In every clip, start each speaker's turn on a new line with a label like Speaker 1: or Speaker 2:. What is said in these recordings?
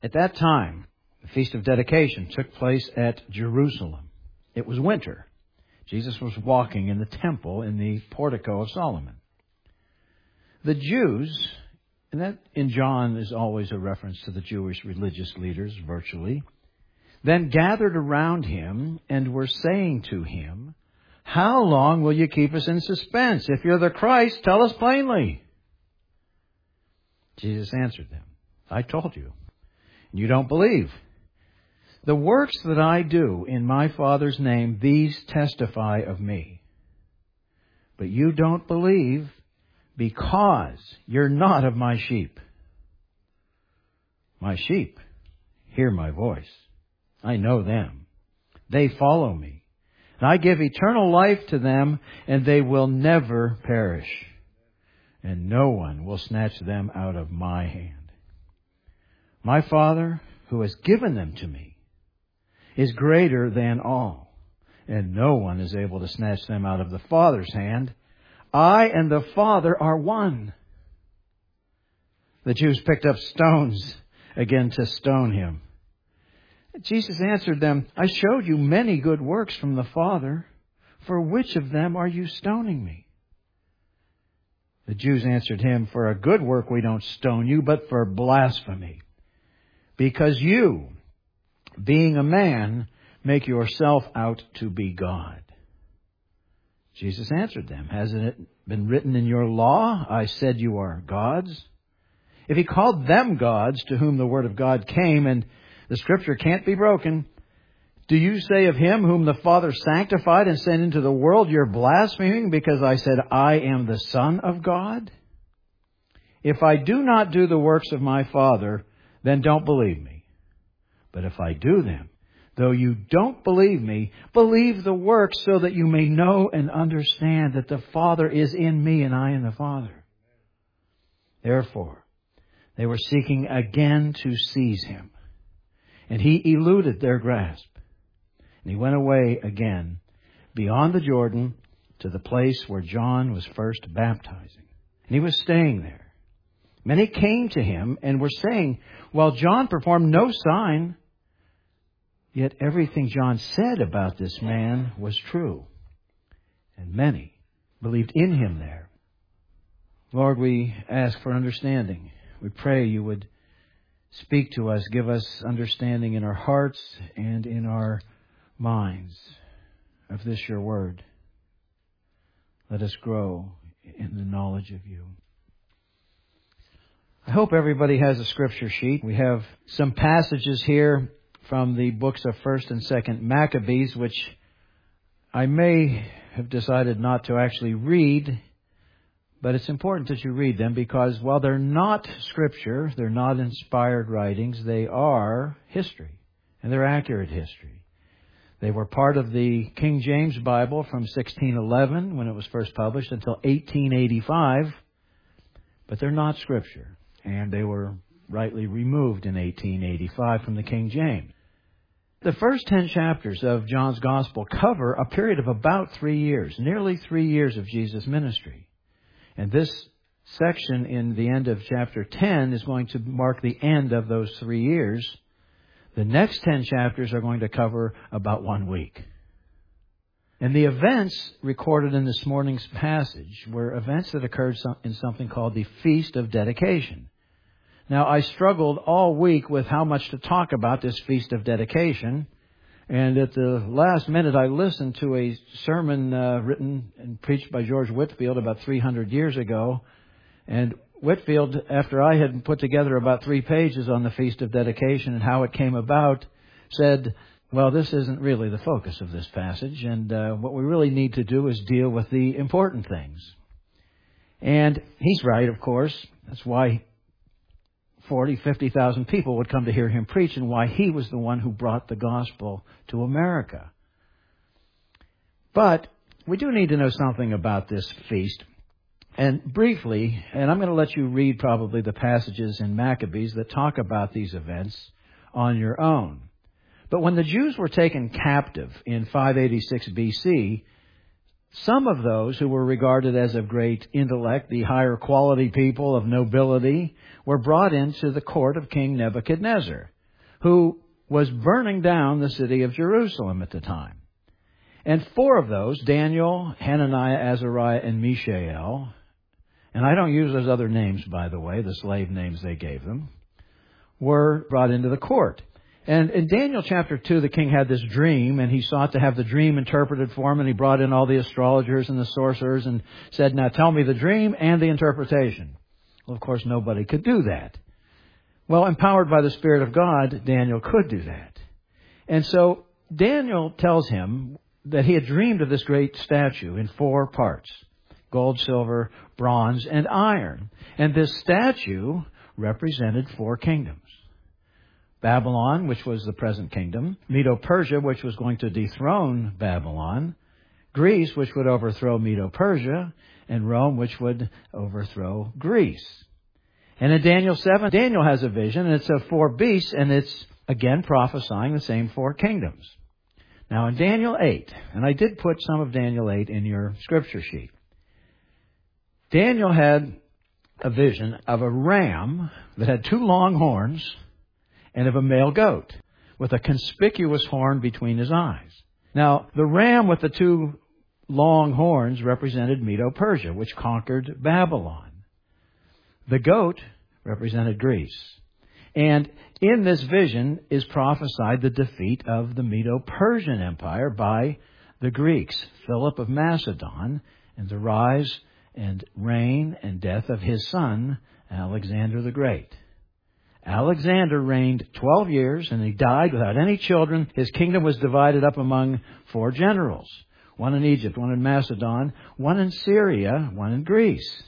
Speaker 1: At that time, the Feast of Dedication took place at Jerusalem. It was winter. Jesus was walking in the temple in the portico of Solomon. The Jews, and that in John is always a reference to the Jewish religious leaders virtually, then gathered around him and were saying to him, "How long will you keep us in suspense? If you're the Christ, tell us plainly." Jesus answered them, "I told you, and you don't believe. The works that I do in my Father's name, these testify of me. But you don't believe because you're not of my sheep. My sheep hear my voice. I know them. They follow me. And I give eternal life to them, and they will never perish. And no one will snatch them out of my hand. My Father, who has given them to me, is greater than all, and no one is able to snatch them out of the Father's hand. I and the Father are one." The Jews picked up stones again to stone him. Jesus answered them, "I showed you many good works from the Father. For which of them are you stoning me?" The Jews answered him, "For a good work we don't stone you, but for blasphemy. Because you, being a man, make yourself out to be God." Jesus answered them, "Hasn't it been written in your law, I said you are gods?" If he called them gods to whom the word of God came, and the Scripture can't be broken, do you say of him whom the Father sanctified and sent into the world, you're blaspheming because I said I am the Son of God? If I do not do the works of my Father, then don't believe me. But if I do them, though you don't believe me, believe the works so that you may know and understand that the Father is in me and I in the Father. Therefore, they were seeking again to seize him, and he eluded their grasp. And he went away again beyond the Jordan to the place where John was first baptizing. And he was staying there. Many came to him and were saying, "Well, John performed no sign." Yet everything John said about this man was true. And many believed in him there. Lord, we ask for understanding. We pray you would speak to us, give us understanding in our hearts and in our minds of this your word. Let us grow in the knowledge of you. I hope everybody has a scripture sheet. We have some passages here from the books of 1st and 2nd Maccabees, which I may have decided not to actually read, but it's important that you read them because while they're not scripture, they're not inspired writings, they are history, and they're accurate history. They were part of the King James Bible from 1611 when it was first published until 1885, but they're not scripture, and they were rightly removed in 1885 from the King James. The first 10 chapters of John's Gospel cover a period of about 3 years, nearly 3 years of Jesus' ministry. And this section in the end of chapter 10 is going to mark the end of those 3 years. The next 10 chapters are going to cover about 1 week. And the events recorded in this morning's passage were events that occurred in something called the Feast of Dedication. Now, I struggled all week with how much to talk about this Feast of Dedication. And at the last minute, I listened to a sermon written and preached by George Whitefield about 300 years ago. And Whitefield, after I had put together about 3 pages on the Feast of Dedication and how it came about, said, well, this isn't really the focus of this passage. And what we really need to do is deal with the important things. And he's right, of course. That's why 50,000 people would come to hear him preach and why he was the one who brought the gospel to America. But we do need to know something about this feast. And briefly, and I'm going to let you read probably the passages in Maccabees that talk about these events on your own. But when the Jews were taken captive in 586 BC, Some of those who were regarded as of great intellect, the higher quality people of nobility, were brought into the court of King Nebuchadnezzar, who was burning down the city of Jerusalem at the time. And 4 of those, Daniel, Hananiah, Azariah, and Mishael, and I don't use those other names, by the way, the slave names they gave them, were brought into the court. And in Daniel chapter 2, the king had this dream, and he sought to have the dream interpreted for him, and he brought in all the astrologers and the sorcerers and said, now tell me the dream and the interpretation. Well, of course, nobody could do that. Well, empowered by the Spirit of God, Daniel could do that. And so Daniel tells him that he had dreamed of this great statue in 4 parts: gold, silver, bronze, and iron. And this statue represented 4 kingdoms. Babylon, which was the present kingdom; Medo-Persia, which was going to dethrone Babylon; Greece, which would overthrow Medo-Persia; and Rome, which would overthrow Greece. And in Daniel 7, Daniel has a vision, and it's of 4 beasts, and it's again prophesying the same 4 kingdoms. Now in Daniel 8, and I did put some of Daniel 8 in your scripture sheet, Daniel had a vision of a ram that had 2 long horns and of a male goat with a conspicuous horn between his eyes. Now, the ram with the 2 long horns represented Medo-Persia, which conquered Babylon. The goat represented Greece. And in this vision is prophesied the defeat of the Medo-Persian Empire by the Greeks, Philip of Macedon, and the rise and reign and death of his son, Alexander the Great. Alexander reigned 12 years, and he died without any children. His kingdom was divided up among 4 generals: 1 in Egypt, 1 in Macedon, 1 in Syria, 1 in Greece.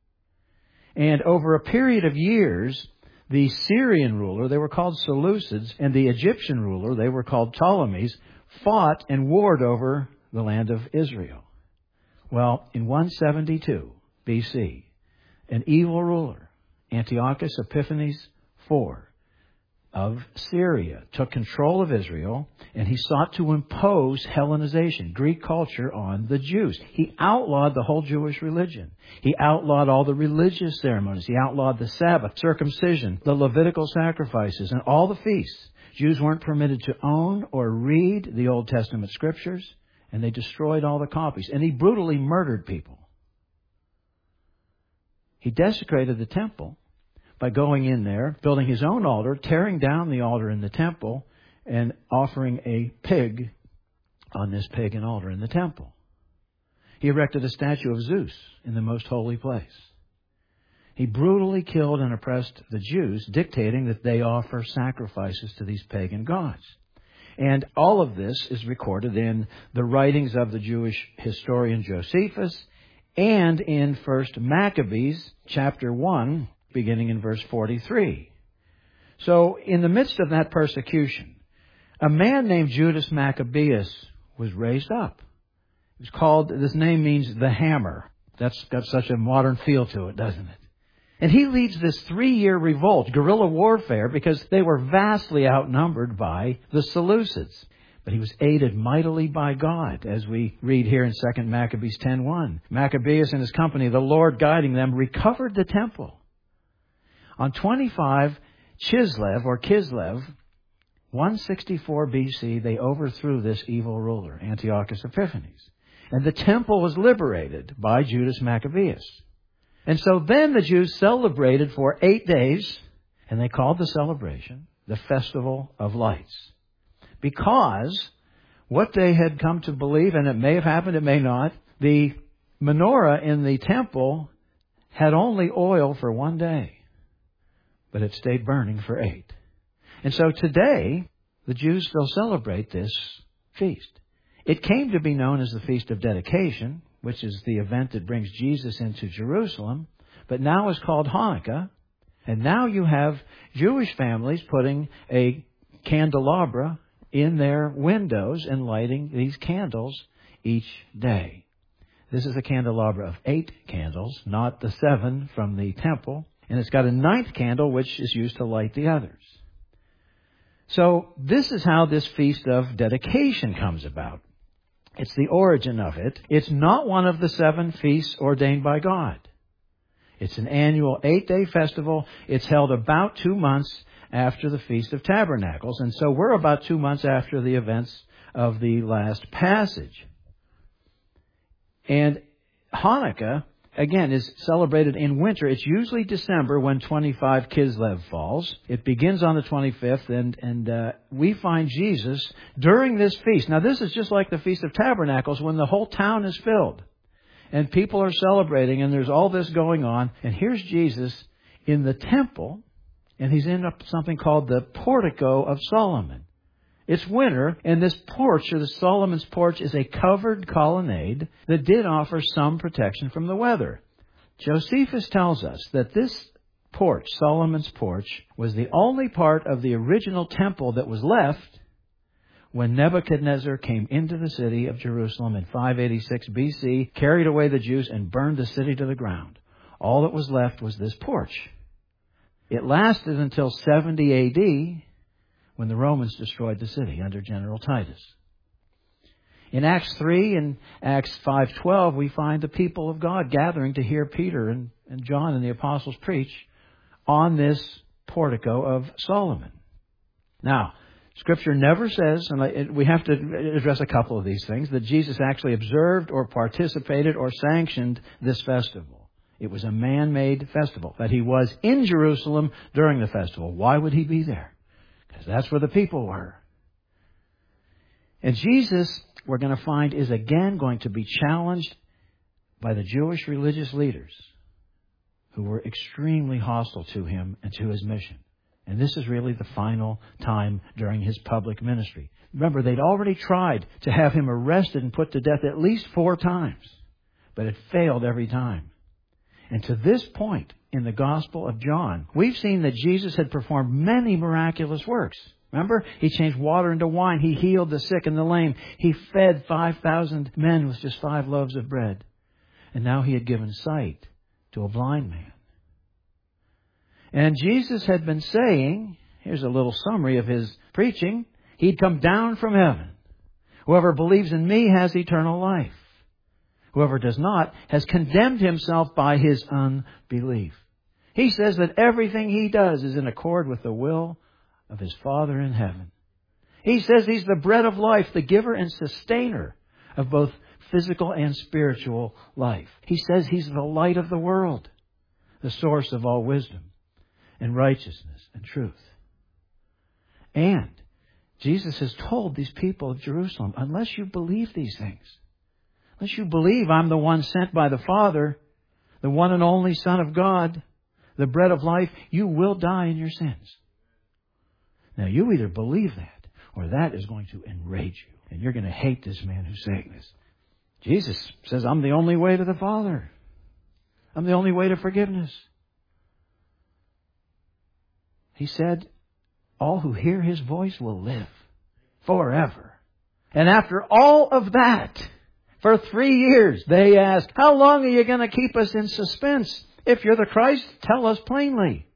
Speaker 1: And over a period of years, the Syrian ruler, they were called Seleucids, and the Egyptian ruler, they were called Ptolemies, fought and warred over the land of Israel. Well, in 172 BC, an evil ruler, Antiochus Epiphanes IV of Syria, took control of Israel, and he sought to impose Hellenization, Greek culture, on the Jews. He outlawed the whole Jewish religion. He outlawed all the religious ceremonies. He outlawed the Sabbath, circumcision, the Levitical sacrifices, and all the feasts. Jews weren't permitted to own or read the Old Testament scriptures, and they destroyed all the copies. And he brutally murdered people. He desecrated the temple by going in there, building his own altar, tearing down the altar in the temple, and offering a pig on this pagan altar in the temple. He erected a statue of Zeus in the most holy place. He brutally killed and oppressed the Jews, dictating that they offer sacrifices to these pagan gods. And all of this is recorded in the writings of the Jewish historian Josephus and in 1 Maccabees chapter 1, beginning in verse 43. So, in the midst of that persecution, a man named Judas Maccabeus was raised up. It was called, this name means the hammer. That's got such a modern feel to it, doesn't it? And he leads this 3-year revolt, guerrilla warfare, because they were vastly outnumbered by the Seleucids. But he was aided mightily by God, as we read here in 2 Maccabees 10:1. Maccabeus and his company, the Lord guiding them, recovered the temple. On 25 Kislev, 164 BC, they overthrew this evil ruler, Antiochus Epiphanes. And the temple was liberated by Judas Maccabeus. And so then the Jews celebrated for 8 days, and they called the celebration the Festival of Lights. Because what they had come to believe, and it may have happened, it may not, the menorah in the temple had only oil for 1 day. But it stayed burning for 8. And so today, the Jews still celebrate this feast. It came to be known as the Feast of Dedication, which is the event that brings Jesus into Jerusalem, but now is called Hanukkah. And now you have Jewish families putting a candelabra in their windows and lighting these candles each day. This is a candelabra of 8 candles, not the 7 from the temple. And it's got a 9th candle, which is used to light the others. So this is how this Feast of Dedication comes about. It's the origin of it. It's not one of the 7 feasts ordained by God. It's an annual 8-day festival. It's held about 2 months after the Feast of Tabernacles. And so we're about 2 months after the events of the last passage. And Hanukkah, again, is celebrated in winter. It's usually December when 25 Kislev falls. It begins on the 25th, and we find Jesus during this feast. Now, this is just like the Feast of Tabernacles when the whole town is filled. And people are celebrating, and there's all this going on. And here's Jesus in the temple, and he's in something called the Portico of Solomon. It's winter, and this porch, or the Solomon's porch, is a covered colonnade that did offer some protection from the weather. Josephus tells us that this porch, Solomon's porch, was the only part of the original temple that was left when Nebuchadnezzar came into the city of Jerusalem in 586 BC, carried away the Jews, and burned the city to the ground. All that was left was this porch. It lasted until 70 A.D., when the Romans destroyed the city under General Titus. In Acts 3 and Acts 5:12, we find the people of God gathering to hear Peter and John and the apostles preach on this portico of Solomon. Now, Scripture never says, and we have to address a couple of these things, that Jesus actually observed or participated or sanctioned this festival. It was a man-made festival, that he was in Jerusalem during the festival. Why would he be there? Because that's where the people were. And Jesus, we're going to find, is again going to be challenged by the Jewish religious leaders who were extremely hostile to him and to his mission. And this is really the final time during his public ministry. Remember, they'd already tried to have him arrested and put to death at least 4 times, but it failed every time. And to this point in the Gospel of John, we've seen that Jesus had performed many miraculous works. Remember, he changed water into wine. He healed the sick and the lame. He fed 5,000 men with just 5 loaves of bread. And now he had given sight to a blind man. And Jesus had been saying, here's a little summary of his preaching, he'd come down from heaven. Whoever believes in me has eternal life. Whoever does not has condemned himself by his unbelief. He says that everything he does is in accord with the will of his Father in heaven. He says he's the bread of life, the giver and sustainer of both physical and spiritual life. He says he's the light of the world, the source of all wisdom and righteousness and truth. And Jesus has told these people of Jerusalem, unless you believe these things, unless you believe I'm the one sent by the Father, the one and only Son of God, the bread of life, you will die in your sins. Now, you either believe that, or that is going to enrage you. And you're going to hate this man who's saying this. Jesus says, I'm the only way to the Father. I'm the only way to forgiveness. He said, all who hear his voice will live forever. And after all of that, for 3 years, they ask, how long are you going to keep us in suspense? If you're the Christ, tell us plainly.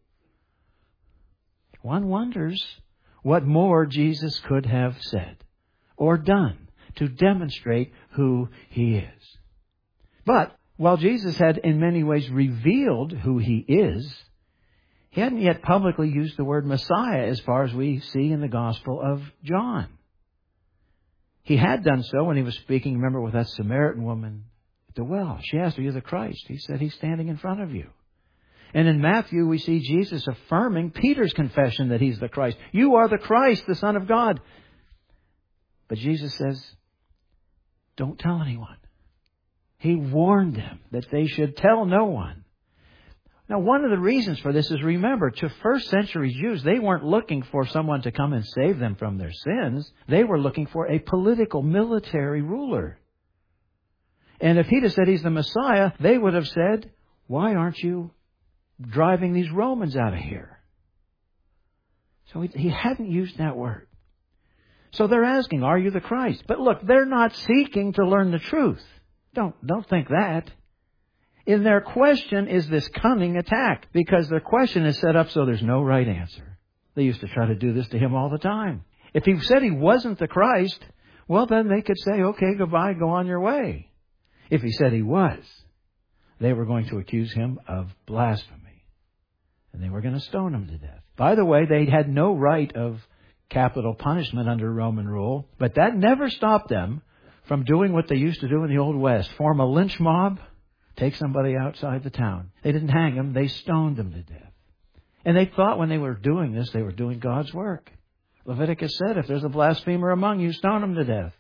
Speaker 1: One wonders what more Jesus could have said or done to demonstrate who he is. But while Jesus had in many ways revealed who he is, he hadn't yet publicly used the word Messiah as far as we see in the Gospel of John. He had done so when he was speaking, remember, with that Samaritan woman at the well. She asked, are you the Christ? He said, he's standing in front of you. And in Matthew, we see Jesus affirming Peter's confession that he's the Christ. You are the Christ, the Son of God. But Jesus says, don't tell anyone. He warned them that they should tell no one. Now, one of the reasons for this is, remember, to first century Jews, they weren't looking for someone to come and save them from their sins. They were looking for a political, military ruler. And if he'd have said he's the Messiah, they would have said, why aren't you driving these Romans out of here? So he hadn't used that word. So they're asking, are you the Christ? But look, they're not seeking to learn the truth. Don't think that. In their question is this cunning attack, because their question is set up so there's no right answer. They used to try to do this to him all the time. If he said he wasn't the Christ, well, then they could say, okay, goodbye, go on your way. If he said he was, they were going to accuse him of blasphemy. And they were going to stone him to death. By the way, they had no right of capital punishment under Roman rule, but that never stopped them from doing what they used to do in the Old West. Form a lynch mob, take somebody outside the town. They didn't hang him, they stoned him to death. And they thought when they were doing this, they were doing God's work. Leviticus said, if there's a blasphemer among you, stone him to death.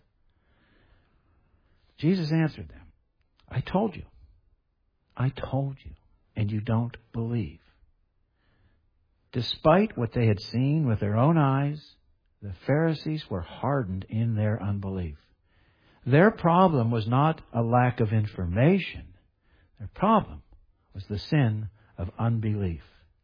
Speaker 1: Jesus answered them, I told you, and you don't believe. Despite what they had seen with their own eyes, the Pharisees were hardened in their unbelief. Their problem was not a lack of information. Their problem was the sin of unbelief.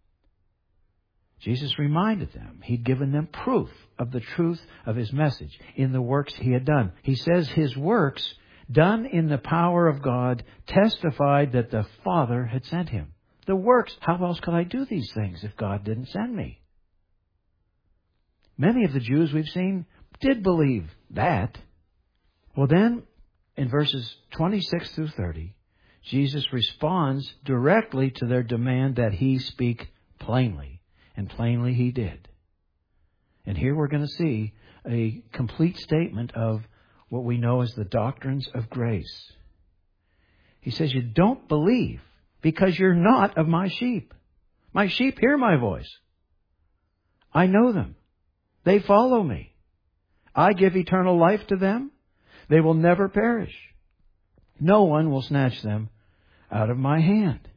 Speaker 1: Jesus reminded them he'd given them proof of the truth of his message in the works he had done. He says his works, done in the power of God, testified that the Father had sent him. The works, how else could I do these things if God didn't send me? Many of the Jews we've seen did believe that. Well then, in verses 26 through 30, Jesus responds directly to their demand that he speak plainly. And plainly he did. And here we're going to see a complete statement of what we know as the doctrines of grace. He says, you don't believe because you're not of my sheep. My sheep hear my voice. I know them. They follow me. I give eternal life to them. They will never perish. No one will snatch them out of my hand.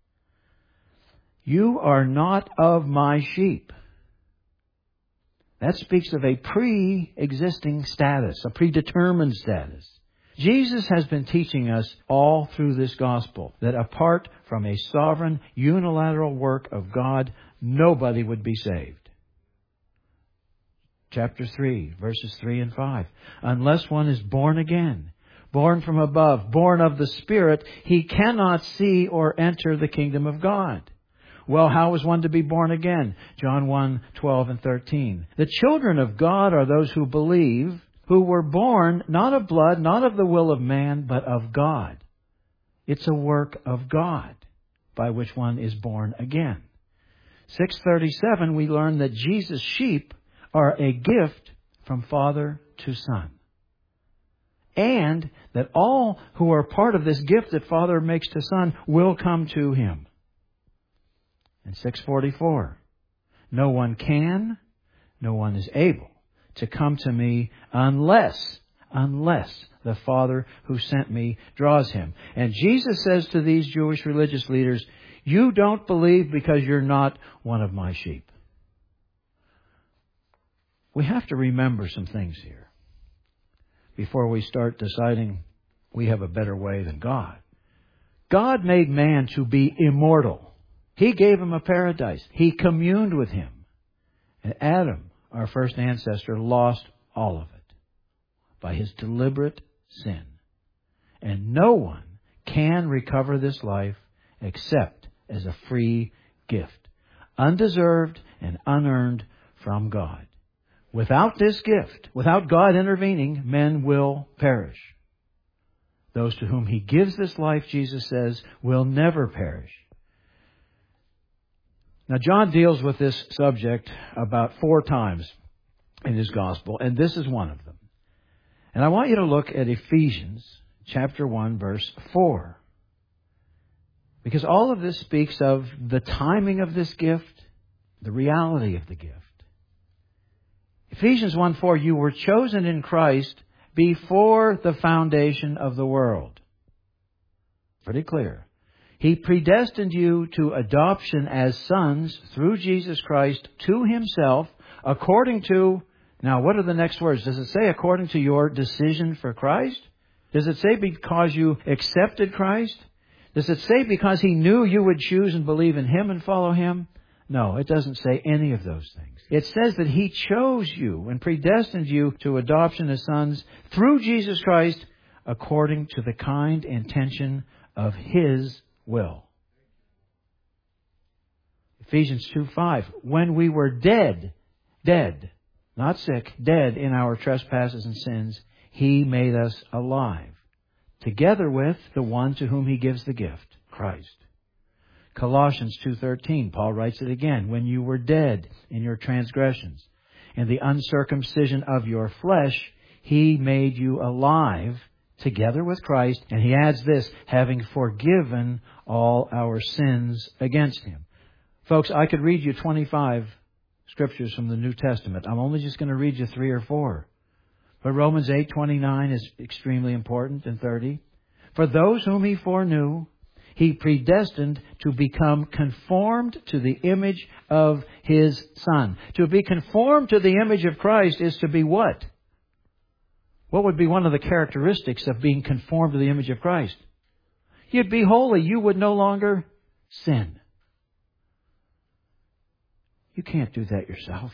Speaker 1: You are not of my sheep. That speaks of a pre-existing status, a predetermined status. Jesus has been teaching us all through this gospel that apart from a sovereign, unilateral work of God, nobody would be saved. Chapter 3, verses 3 and 5. Unless one is born again, born from above, born of the Spirit, he cannot see or enter the kingdom of God. Well, how is one to be born again? John 1, 12 and 13. The children of God are those who believe, who were born not of blood, not of the will of man, but of God. It's a work of God by which one is born again. 6:37, we learn that Jesus' sheep are a gift from Father to Son. And that all who are part of this gift that Father makes to Son will come to Him. And 6:44, no one can, no one is able to come to me unless the Father who sent me draws him. And Jesus says to these Jewish religious leaders, you don't believe because you're not one of my sheep. We have to remember some things here before we start deciding we have a better way than God. God made man to be immortal. He gave him a paradise. He communed with him. And Adam, our first ancestor, lost all of it by his deliberate sin. And no one can recover this life except as a free gift, undeserved and unearned from God. Without this gift, without God intervening, men will perish. Those to whom He gives this life, Jesus says, will never perish. Now, John deals with this subject about 4 times in his gospel, and this is one of them. And I want you to look at Ephesians chapter 1, verse 4. Because all of this speaks of the timing of this gift, the reality of the gift. Ephesians 1:4, you were chosen in Christ before the foundation of the world. Pretty clear. He predestined you to adoption as sons through Jesus Christ to Himself according to, now what are the next words? Does it say according to your decision for Christ? Does it say because you accepted Christ? Does it say because He knew you would choose and believe in Him and follow Him? No, it doesn't say any of those things. It says that He chose you and predestined you to adoption as sons through Jesus Christ according to the kind intention of His will. Ephesians 2:5, when we were dead, not sick, dead in our trespasses and sins, He made us alive, together with the one to whom He gives the gift, Christ. Colossians 2:13, Paul writes it again, when you were dead in your transgressions and the uncircumcision of your flesh, He made you alive together with Christ. And he adds this, having forgiven all our sins against Him. Folks, I could read you 25 scriptures from the New Testament. I'm only just going to read you 3 or 4. But Romans 8:29 is extremely important, and 30. For those whom He foreknew, He predestined to become conformed to the image of His Son. To be conformed to the image of Christ is to be what? What would be one of the characteristics of being conformed to the image of Christ? You'd be holy. You would no longer sin. You can't do that yourself.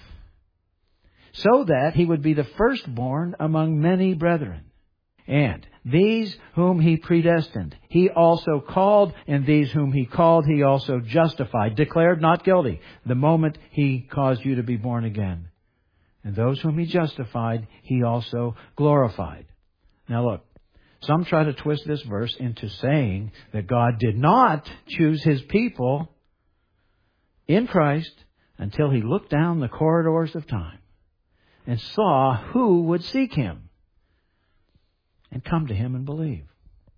Speaker 1: So that He would be the firstborn among many brethren. And these whom He predestined, He also called, and these whom He called, He also justified, declared not guilty, the moment He caused you to be born again. And those whom He justified, He also glorified. Now look, some try to twist this verse into saying that God did not choose His people in Christ until He looked down the corridors of time and saw who would seek Him and come to Him and believe.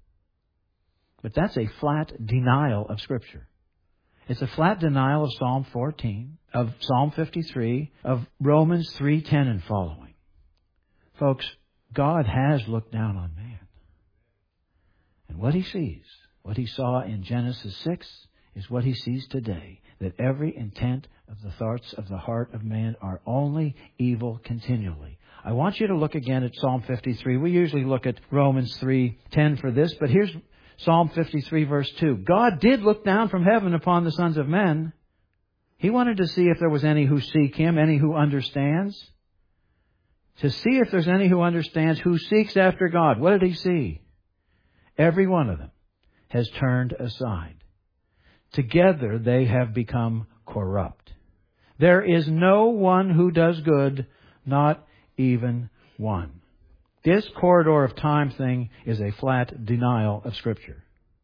Speaker 1: But that's a flat denial of Scripture. It's a flat denial of Psalm 14, of Psalm 53, of Romans 3:10 and following. Folks, God has looked down on man. And what He sees, what He saw in Genesis 6, is what He sees today. That every intent of the thoughts of the heart of man are only evil continually. I want you to look again at Psalm 53. We usually look at Romans 3:10 for this, but here's Psalm 53 verse 2. God did look down from heaven upon the sons of men. He wanted to see if there was any who seek Him, any who understands. To see if there's any who understands, who seeks after God. What did He see? Every one of them has turned aside. Together they have become corrupt. There is no one who does good, not even one. This corridor of time thing is a flat denial of Scripture.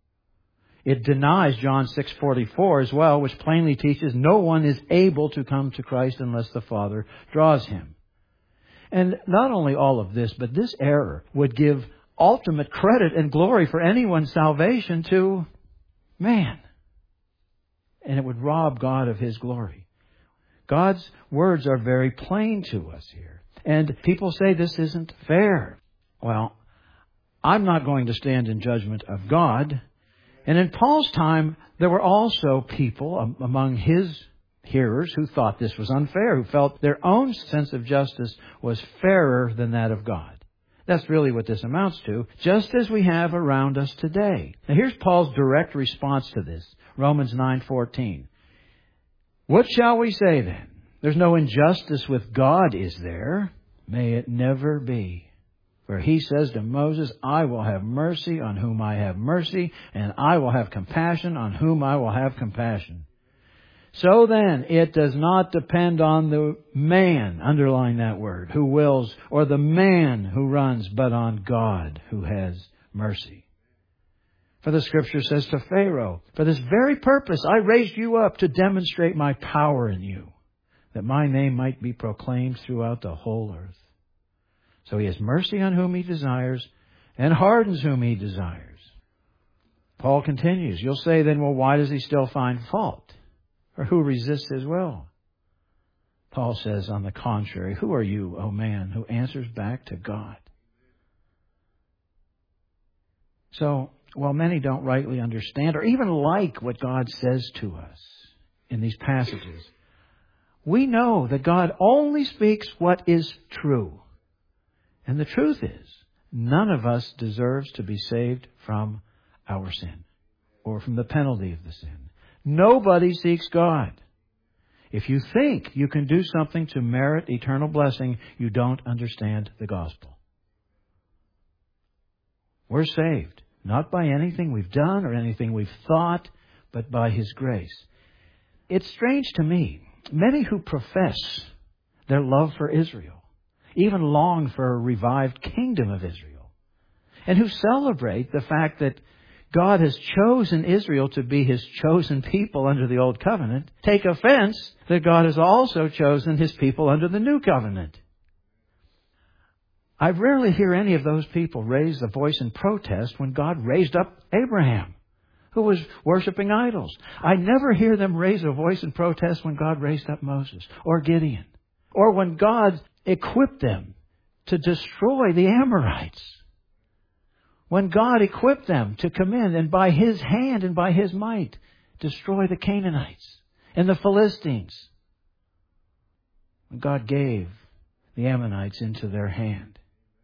Speaker 1: It denies John 6:44 as well, which plainly teaches no one is able to come to Christ unless the Father draws him. And not only all of this, but this error would give ultimate credit and glory for anyone's salvation to man. And it would rob God of His glory. God's words are very plain to us here. And people say this isn't fair. Well, I'm not going to stand in judgment of God. And in Paul's time, there were also people among his hearers who thought this was unfair, who felt their own sense of justice was fairer than that of God. That's really what this amounts to, just as we have around us today. Now here's Paul's direct response to this. Romans 9:14. What shall we say then? There's no injustice with God, is there? May it never be. For He says to Moses, I will have mercy on whom I have mercy, and I will have compassion on whom I will have compassion. So then, it does not depend on the man, underline that word, who wills, or the man who runs, but on God who has mercy. For the Scripture says to Pharaoh, for this very purpose I raised you up to demonstrate my power in you, that my name might be proclaimed throughout the whole earth. So He has mercy on whom He desires and hardens whom He desires. Paul continues. You'll say then, well, why does He still find fault? Or who resists His will? Paul says, on the contrary, who are you, O man, who answers back to God? So, while many don't rightly understand or even like what God says to us in these passages, we know that God only speaks what is true. And the truth is, none of us deserves to be saved from our sin or from the penalty of the sin. Nobody seeks God. If you think you can do something to merit eternal blessing, you don't understand the gospel. We're saved, not by anything we've done or anything we've thought, but by His grace. It's strange to me, many who profess their love for Israel, even long for a revived kingdom of Israel, and who celebrate the fact that God has chosen Israel to be His chosen people under the Old Covenant, take offense that God has also chosen His people under the New Covenant. I rarely hear any of those people raise a voice in protest when God raised up Abraham, who was worshiping idols. I never hear them raise a voice in protest when God raised up Moses or Gideon, or when God equipped them to destroy the Amorites. When God equipped them to come in and by His hand and by His might destroy the Canaanites and the Philistines. When God gave the Ammonites into their hand.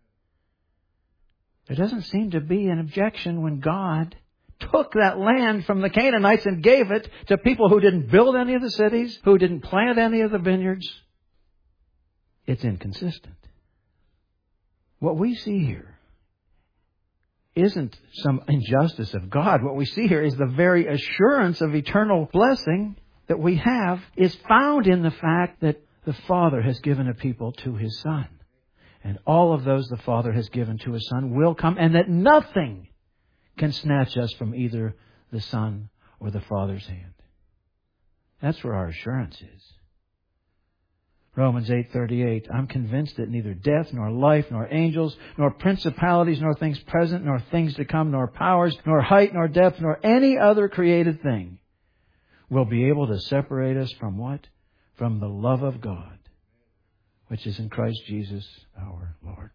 Speaker 1: There doesn't seem to be an objection when God took that land from the Canaanites and gave it to people who didn't build any of the cities, who didn't plant any of the vineyards. It's inconsistent. What we see here isn't some injustice of God. What we see here is the very assurance of eternal blessing that we have is found in the fact that the Father has given a people to His Son. And all of those the Father has given to His Son will come, and that nothing can snatch us from either the Son or the Father's hand. That's where our assurance is. Romans 8:38, I'm convinced that neither death, nor life, nor angels, nor principalities, nor things present, nor things to come, nor powers, nor height, nor depth, nor any other created thing will be able to separate us from what? From the love of God, which is in Christ Jesus our Lord.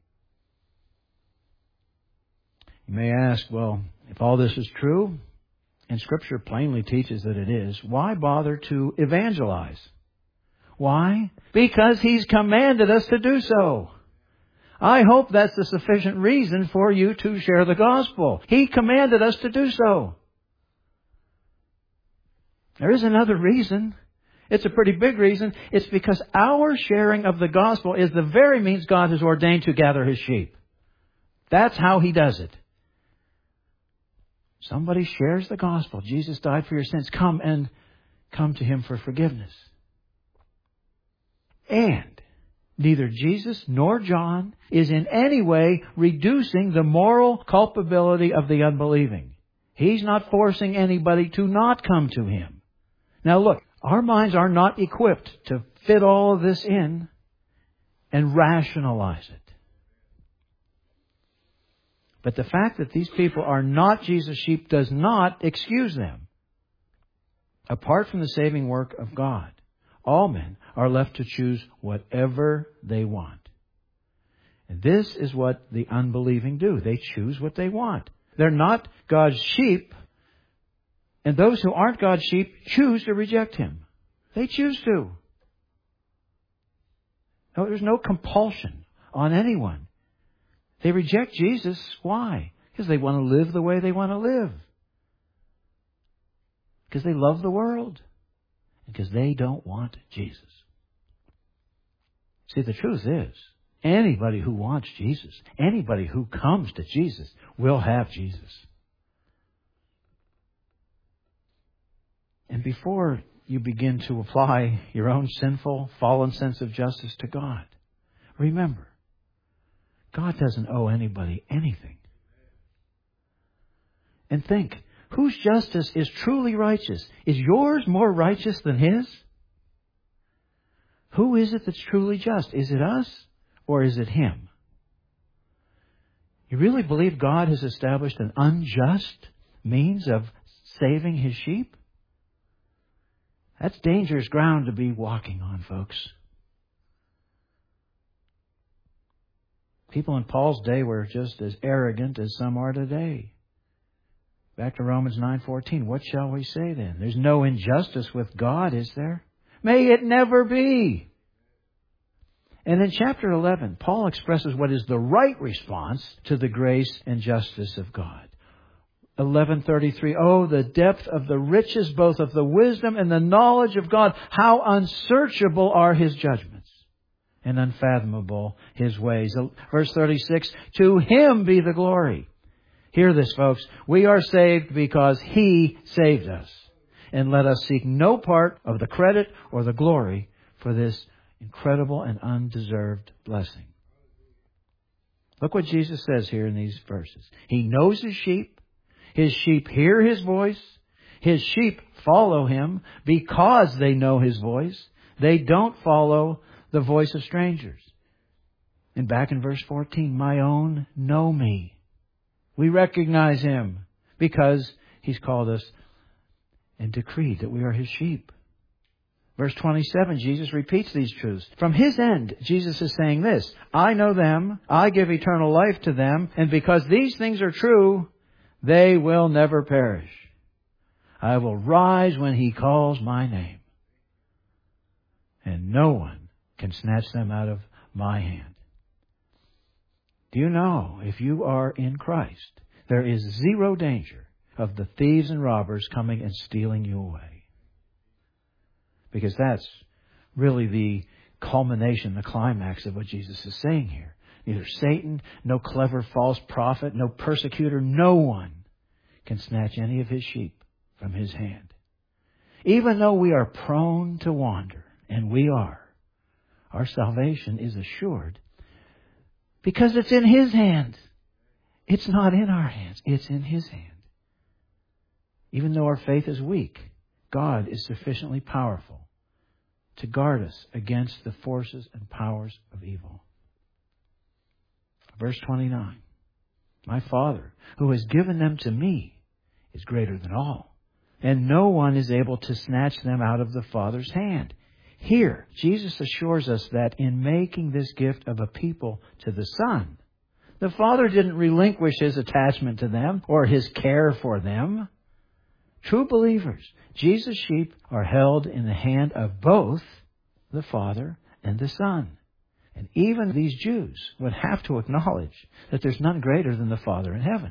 Speaker 1: You may ask, well, if all this is true, and Scripture plainly teaches that it is, why bother to evangelize? Why? Because He's commanded us to do so. I hope that's a sufficient reason for you to share the gospel. He commanded us to do so. There is another reason. It's a pretty big reason. It's because our sharing of the gospel is the very means God has ordained to gather His sheep. That's how He does it. Somebody shares the gospel. Jesus died for your sins. Come to Him for forgiveness. And neither Jesus nor John is in any way reducing the moral culpability of the unbelieving. He's not forcing anybody to not come to Him. Now look, our minds are not equipped to fit all of this in and rationalize it. But the fact that these people are not Jesus' sheep does not excuse them. Apart from the saving work of God, all men are left to choose whatever they want. And this is what the unbelieving do. They choose what they want. They're not God's sheep. And those who aren't God's sheep choose to reject Him. They choose to. No, there's no compulsion on anyone. They reject Jesus. Why? Because they want to live the way they want to live. Because they love the world. Because they don't want Jesus. See, the truth is, anybody who wants Jesus, anybody who comes to Jesus, will have Jesus. And before you begin to apply your own sinful, fallen sense of justice to God, remember, God doesn't owe anybody anything. And think, whose justice is truly righteous? Is yours more righteous than His? Who is it that's truly just? Is it us or is it Him? You really believe God has established an unjust means of saving His sheep? That's dangerous ground to be walking on, folks. People in Paul's day were just as arrogant as some are today. Back to Romans 9:14. What shall we say then? There's no injustice with God, is there? May it never be. And in chapter 11, Paul expresses what is the right response to the grace and justice of God. 11:33. Oh, the depth of the riches, both of the wisdom and the knowledge of God. How unsearchable are His judgments and unfathomable His ways. Verse 36. To Him be the glory. Hear this, folks. We are saved because He saved us. And let us seek no part of the credit or the glory for this incredible and undeserved blessing. Look what Jesus says here in these verses. He knows His sheep. His sheep hear His voice. His sheep follow Him because they know His voice. They don't follow the voice of strangers. And back in verse 14, my own know me. We recognize Him because He's called us and decreed that we are His sheep. Verse 27, Jesus repeats these truths. From His end, Jesus is saying this, I know them, I give eternal life to them, and because these things are true, they will never perish. I will rise when He calls my name, and no one can snatch them out of my hand. Do you know, if you are in Christ, there is zero danger of the thieves and robbers coming and stealing you away? Because that's really the culmination, the climax of what Jesus is saying here. Neither Satan, no clever false prophet, no persecutor, no one can snatch any of His sheep from His hand. Even though we are prone to wander, and we are, our salvation is assured because it's in His hands. It's not in our hands. It's in His hand. Even though our faith is weak, God is sufficiently powerful to guard us against the forces and powers of evil. Verse 29. My Father, who has given them to me, is greater than all, and no one is able to snatch them out of the Father's hand. Here, Jesus assures us that in making this gift of a people to the Son, the Father didn't relinquish His attachment to them or His care for them. True believers, Jesus' sheep are held in the hand of both the Father and the Son. And even these Jews would have to acknowledge that there's none greater than the Father in heaven.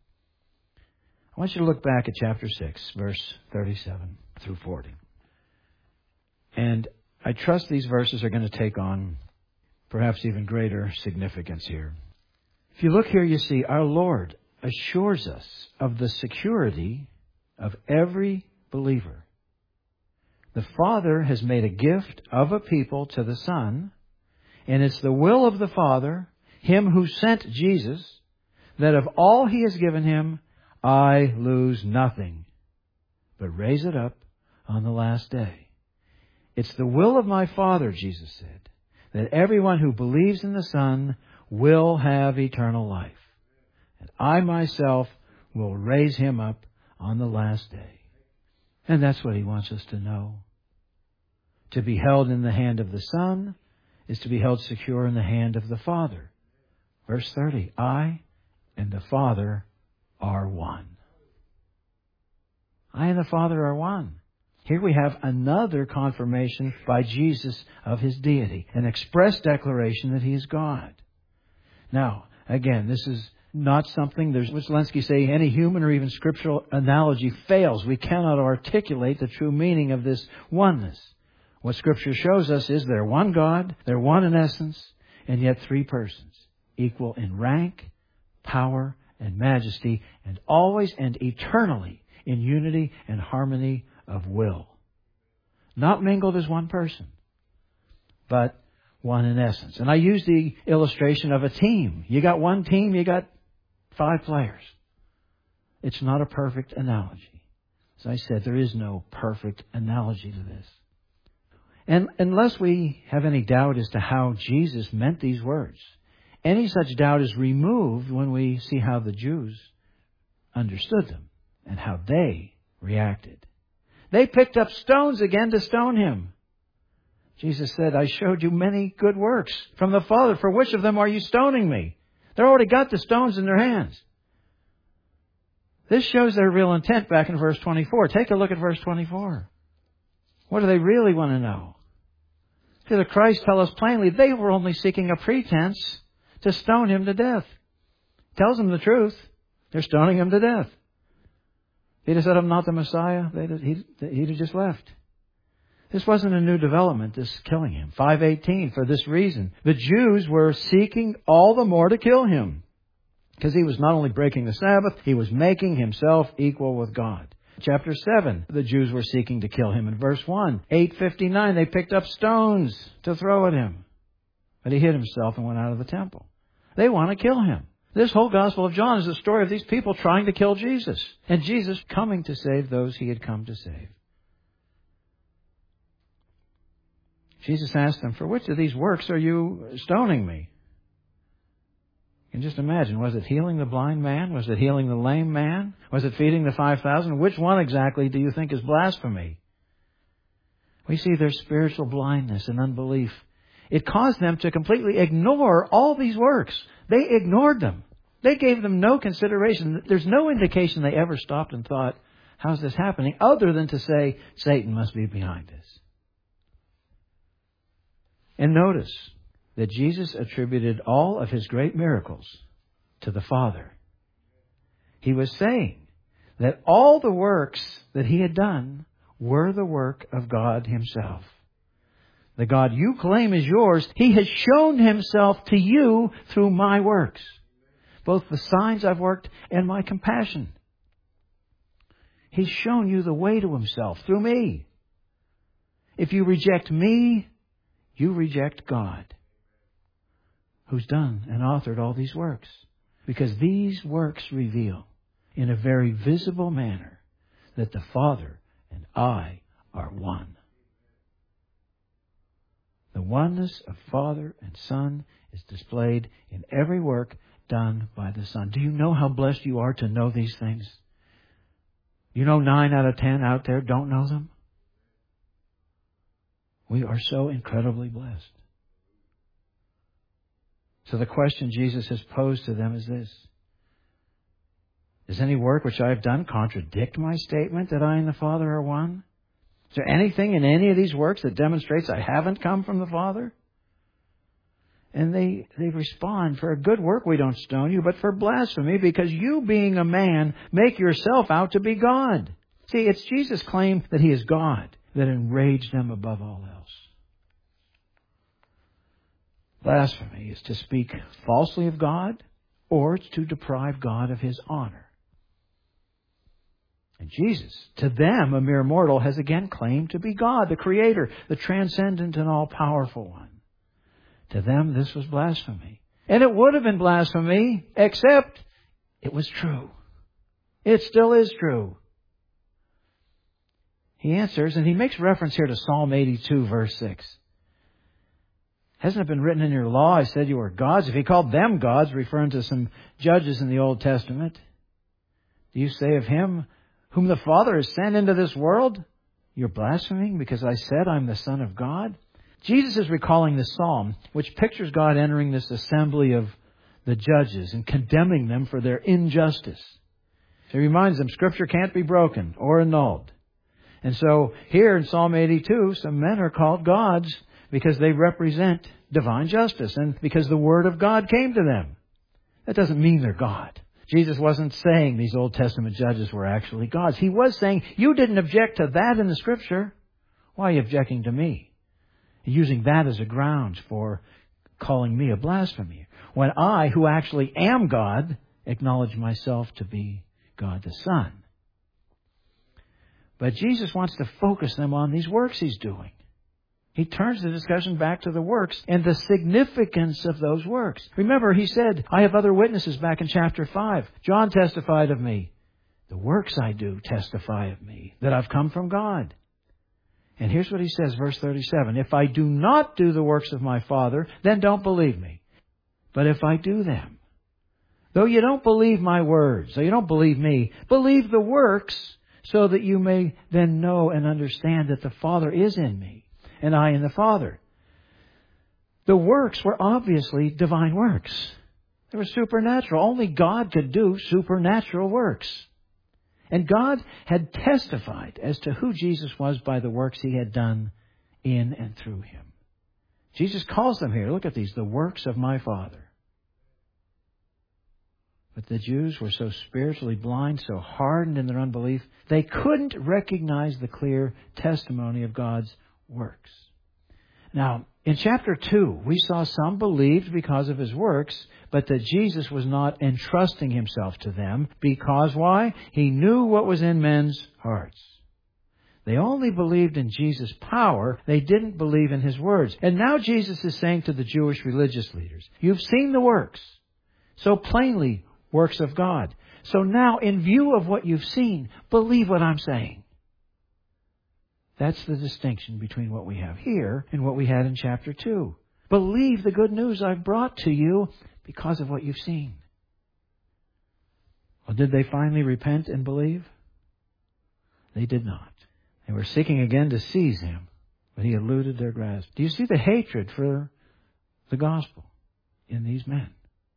Speaker 1: I want you to look back at chapter 6, verse 37 through 40. And I trust these verses are going to take on perhaps even greater significance here. If you look here, you see our Lord assures us of the security of every believer. The Father has made a gift of a people to the Son, and it's the will of the Father, Him who sent Jesus, that of all He has given Him, I lose nothing, but raise it up on the last day. It's the will of my Father, Jesus said, that everyone who believes in the Son will have eternal life. And I myself will raise him up on the last day. And that's what He wants us to know. To be held in the hand of the Son is to be held secure in the hand of the Father. Verse 30, I and the Father are one. I and the Father are one. Here we have another confirmation by Jesus of His deity, an express declaration that He is God. Now, again, this is not something, there's what Zelensky say, any human or even scriptural analogy fails. We cannot articulate the true meaning of this oneness. What Scripture shows us is they're one God, they're one in essence, and yet three persons, equal in rank, power, and majesty, and always and eternally in unity and harmony of will. Not mingled as one person, but one in essence. And I use the illustration of a team. You got one team, you got 5 players. It's not a perfect analogy. As I said, there is no perfect analogy to this. And unless we have any doubt as to how Jesus meant these words, any such doubt is removed when we see how the Jews understood them and how they reacted. They picked up stones again to stone Him. Jesus said, I showed you many good works from the Father. For which of them are you stoning me? They already got the stones in their hands. This shows their real intent back in verse 24. Take a look at verse 24. What do they really want to know? See, the Christ tell us plainly they were only seeking a pretense to stone Him to death. Tells them the truth. They're stoning Him to death. If he'd have said, I'm not the Messiah, he'd have just left. This wasn't a new development, this killing Him. 5:18, for this reason, the Jews were seeking all the more to kill Him. Because He was not only breaking the Sabbath, He was making Himself equal with God. Chapter 7, the Jews were seeking to kill Him. In verse 1, 8:59, they picked up stones to throw at Him. But He hid Himself and went out of the temple. They want to kill him. This whole Gospel of John is a story of these people trying to kill Jesus, and Jesus coming to save those he had come to save. Jesus asked them, "For which of these works are you stoning me?" You can just imagine, was it healing the blind man? Was it healing the lame man? Was it feeding the 5,000? Which one exactly do you think is blasphemy? We see their spiritual blindness and unbelief. It caused them to completely ignore all these works. They ignored them. They gave them no consideration. There's no indication they ever stopped and thought, how's this happening? Other than to say, Satan must be behind this. And notice that Jesus attributed all of his great miracles to the Father. He was saying that all the works that he had done were the work of God himself. The God you claim is yours, he has shown himself to you through my works, both the signs I've worked and my compassion. He's shown you the way to himself through me. If you reject me, you reject God, who's done and authored all these works. Because these works reveal in a very visible manner that the Father and I are one. The oneness of Father and Son is displayed in every work done by the Son. Do you know how blessed you are to know these things? You know 9 out of 10 out there don't know them? We are so incredibly blessed. So the question Jesus has posed to them is this: does any work which I have done contradict my statement that I and the Father are one? Is there anything in any of these works that demonstrates I haven't come from the Father? And they respond, for a good work we don't stone you, but for blasphemy, because you, being a man, make yourself out to be God. See, it's Jesus' claim that he is God that enraged them above all else. Blasphemy is to speak falsely of God, or it's to deprive God of his honor. And Jesus, to them, a mere mortal, has again claimed to be God, the Creator, the transcendent and all-powerful one. To them, this was blasphemy. And it would have been blasphemy, except it was true. It still is true. He answers, and he makes reference here to Psalm 82, verse 6. Hasn't it been written in your law, I said you are gods? If he called them gods, referring to some judges in the Old Testament, do you say of him whom the Father has sent into this world, you're blaspheming because I said I'm the Son of God? Jesus is recalling this psalm, which pictures God entering this assembly of the judges and condemning them for their injustice. He reminds them Scripture can't be broken or annulled. And so here in Psalm 82, some men are called gods because they represent divine justice and because the Word of God came to them. That doesn't mean they're God. Jesus wasn't saying these Old Testament judges were actually gods. He was saying, you didn't object to that in the Scripture. Why are you objecting to me? Using that as a grounds for calling me a blasphemer, when I, who actually am God, acknowledge myself to be God the Son. But Jesus wants to focus them on these works he's doing. He turns the discussion back to the works and the significance of those works. Remember, he said, I have other witnesses back in chapter 5. John testified of me. The works I do testify of me, that I've come from God. And here's what he says, verse 37. If I do not do the works of my Father, then don't believe me. But if I do them, though you don't believe my words, though you don't believe me, believe the works, so that you may then know and understand that the Father is in me, and I in the Father. The works were obviously divine works. They were supernatural. Only God could do supernatural works. And God had testified as to who Jesus was by the works he had done in and through him. Jesus calls them here, look at these, the works of my Father. But the Jews were so spiritually blind, so hardened in their unbelief, they couldn't recognize the clear testimony of God's works. Now, in chapter 2, we saw some believed because of his works, but that Jesus was not entrusting himself to them because, why? He knew what was in men's hearts. They only believed in Jesus' power. They didn't believe in his words. And now Jesus is saying to the Jewish religious leaders, you've seen the works. so plainly works of God. So now, in view of what you've seen, believe what I'm saying. That's the distinction between what we have here and what we had in chapter 2. Believe the good news I've brought to you because of what you've seen. Well, did they finally repent and believe? They did not. They were seeking again to seize him, but he eluded their grasp. Do you see the hatred for the gospel in these men?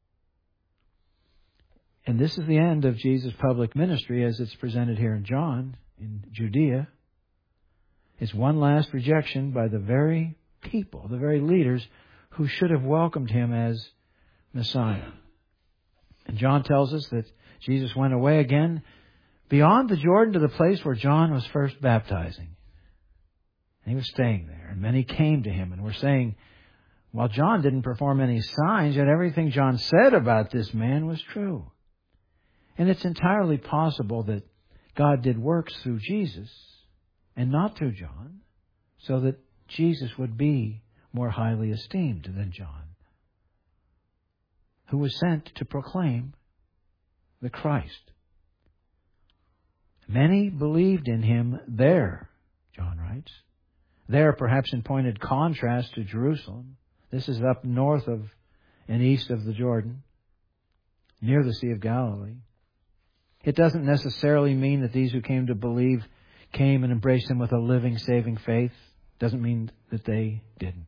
Speaker 1: And this is the end of Jesus' public ministry as it's presented here in John, in Judea. It's one last rejection by the very people, the very leaders who should have welcomed him as Messiah. And John tells us that Jesus went away again beyond the Jordan to the place where John was first baptizing. And he was staying there. And many came to him and were saying, while John didn't perform any signs, yet everything John said about this man was true. And it's entirely possible that God did works through Jesus and not through John, so that Jesus would be more highly esteemed than John, who was sent to proclaim the Christ. Many believed in him there, John writes. There, perhaps in pointed contrast to Jerusalem. This is up north of and east of the Jordan, near the Sea of Galilee. It doesn't necessarily mean that these who came to believe came and embraced him with a living, saving faith. Doesn't mean that they didn't.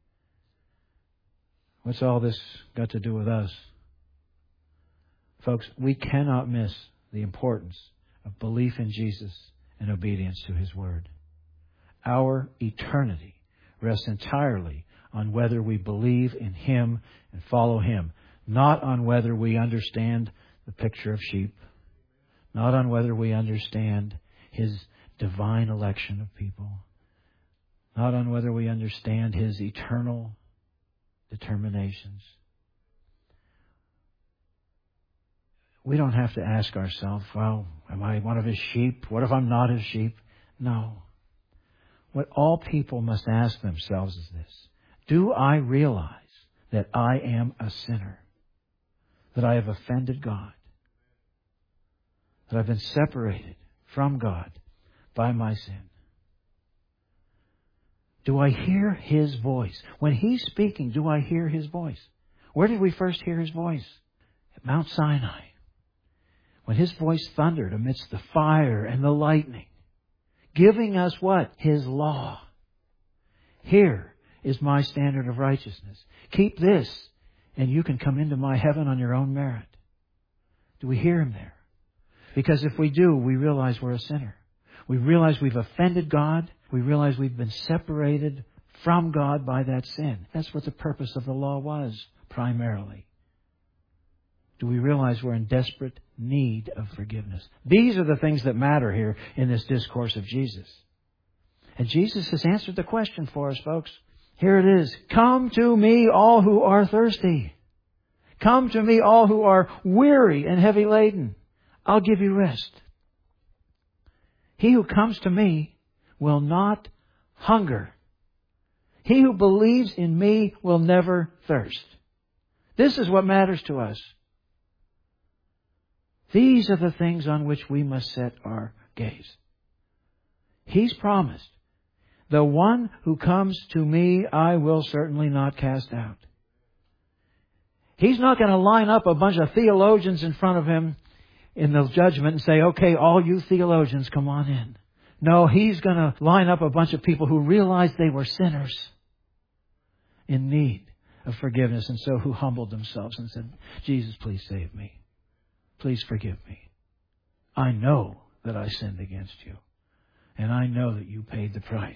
Speaker 1: What's all this got to do with us? Folks, we cannot miss the importance of belief in Jesus and obedience to his word. Our eternity rests entirely on whether we believe in him and follow him, not on whether we understand the picture of sheep, not on whether we understand his divine election of people, not on whether we understand his eternal determinations. We don't have to ask ourselves, well, am I one of his sheep? What if I'm not his sheep? No. What all people must ask themselves is this: do I realize that I am a sinner? That I have offended God? That I've been separated from God by my sin? Do I hear his voice? When he's speaking, do I hear his voice? Where did we first hear his voice? At Mount Sinai. When his voice thundered amidst the fire and the lightning, giving us what? His law. Here is my standard of righteousness. Keep this, and you can come into my heaven on your own merit. Do we hear him there? Because if we do, we realize we're a sinner. We realize we've offended God. We realize we've been separated from God by that sin. That's what the purpose of the law was, primarily. Do we realize we're in desperate need of forgiveness? These are the things that matter here in this discourse of Jesus. And Jesus has answered the question for us, folks. Here it is. Come to me, all who are thirsty. Come to me, all who are weary and heavy laden. I'll give you rest. He who comes to me will not hunger. He who believes in me will never thirst. This is what matters to us. These are the things on which we must set our gaze. He's promised, the one who comes to me, I will certainly not cast out. He's not going to line up a bunch of theologians in front of him in the judgment and say, okay, all you theologians, come on in. No, he's going to line up a bunch of people who realized they were sinners in need of forgiveness, and so who humbled themselves and said, Jesus, please save me. Please forgive me. I know that I sinned against you, and I know that you paid the price.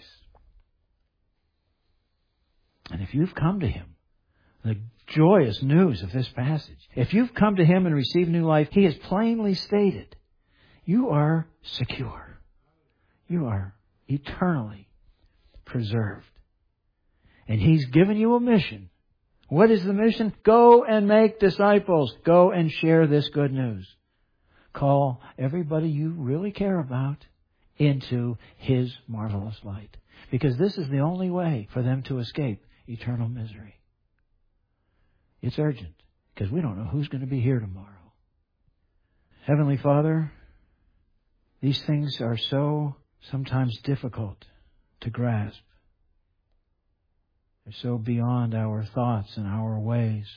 Speaker 1: And if you've come to him, the joyous news of this passage, if you've come to him and received new life, he has plainly stated, you are secure. You are eternally preserved. And he's given you a mission. What is the mission? Go and make disciples. Go and share this good news. Call everybody you really care about into his marvelous light. Because this is the only way for them to escape eternal misery. It's urgent. because we don't know who's going to be here tomorrow. Heavenly Father, these things are so sometimes difficult to grasp. They're so beyond our thoughts and our ways.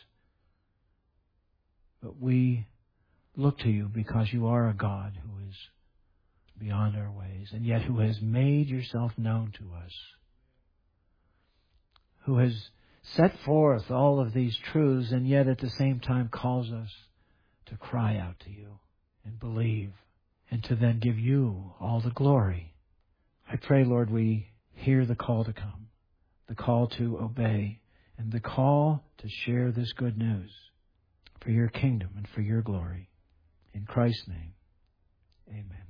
Speaker 1: But we look to you because you are a God who is beyond our ways, and yet who has made yourself known to us, who has set forth all of these truths, and yet at the same time calls us to cry out to you and believe, and to then give you all the glory. I pray, Lord, we hear the call to come, the call to obey, and the call to share this good news for your kingdom and for your glory. In Christ's name, amen.